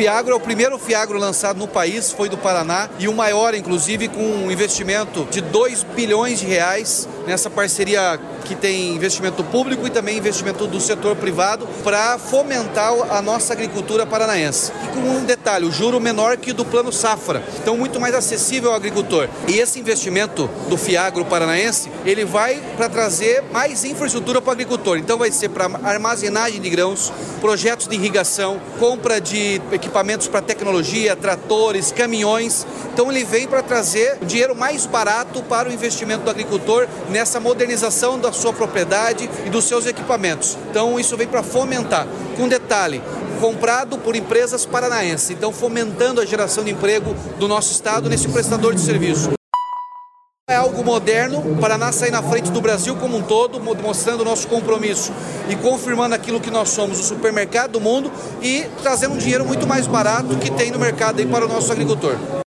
Fiagro é o primeiro Fiagro lançado no país, foi do Paraná, e o maior, inclusive, com um investimento de 2 bilhões de reais nessa parceria que tem investimento público e também investimento do setor privado para fomentar a nossa agricultura paranaense. E com um detalhe, o juro menor que o do Plano Safra, então muito mais acessível ao agricultor. E esse investimento do Fiagro paranaense, ele vai para trazer mais infraestrutura para o agricultor. Então vai ser para armazenagem de grãos, projetos de irrigação, compra de equipamentos para tecnologia, tratores, caminhões. Então ele vem para trazer o dinheiro mais barato para o investimento do agricultor nessa modernização da sua propriedade e dos seus equipamentos. Então isso vem para fomentar. Com detalhe, comprado por empresas paranaenses, então fomentando a geração de emprego do nosso estado nesse prestador de serviço. É algo moderno, o Paraná sai na frente do Brasil como um todo, mostrando o nosso compromisso e confirmando aquilo que nós somos, o supermercado do mundo, e trazendo um dinheiro muito mais barato que tem no mercado aí para o nosso agricultor.